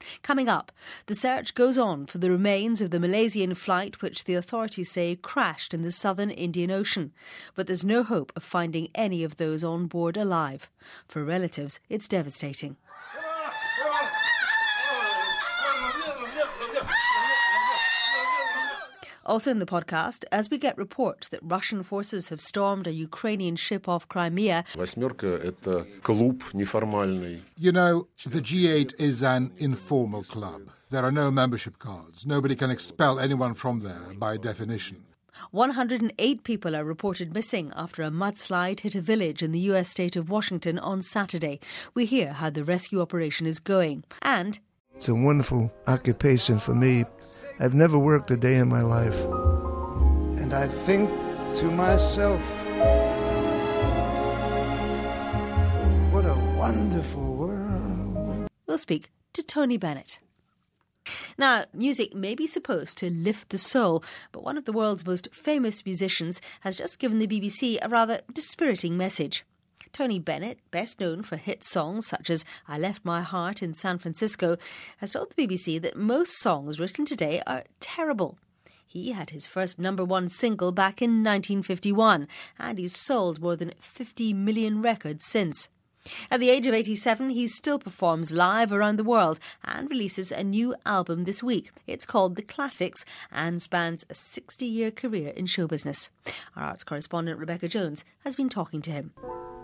Coming up, the search goes on for the remains of the Malaysian flight which the authorities say crashed in the southern Indian Ocean. But there's no hope of finding any of those on board alive. For relatives, it's devastating. Also in the podcast, as we get reports that Russian forces have stormed a Ukrainian ship off Crimea. «Восьмерка» — это клуб неформальный. You know, the G8 is an informal club. There are no membership cards. Nobody can expel anyone from there by definition. 108 people are reported missing after a mudslide hit a village in the US state of Washington on Saturday. We hear how the rescue operation is going. And it's a wonderful occupation for me. I've never worked a day in my life. And I think to myself, what a wonderful world. We'll speak to Tony Bennett. Now, music may be supposed to lift the soul, but one of the world's most famous musicians has just given the BBC a rather dispiriting message. Tony Bennett, best known for hit songs such as I Left My Heart in San Francisco, has told the BBC that most songs written today are terrible. He had his first #1 single back in 1951, and he's sold more than 50 million records since. At the age of 87, he still performs live around the world and releases a new album this week. It's called The Classics and spans a 60-year career in show business. Our arts correspondent Rebecca Jones has been talking to him.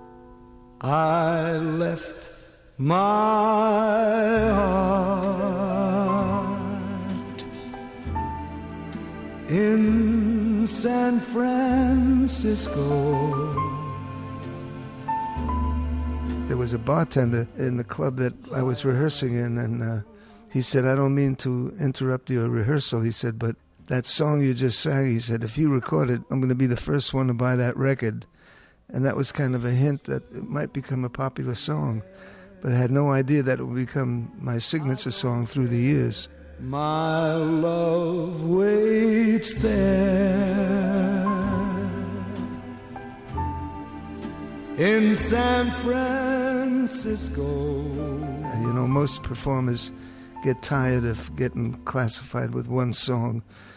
I left my heart in San Francisco. There was a bartender in the club that I was rehearsing in, and he said, I don't mean to interrupt your rehearsal. He said, but that song you just sang, he said, if you record it, I'm going to be the first one to buy that record. And that was kind of a hint that it might become a popular song. But I had no idea that it would become my signature song through the years. My love waits there in San Francisco. You know, most performers get tired of getting classified with one song.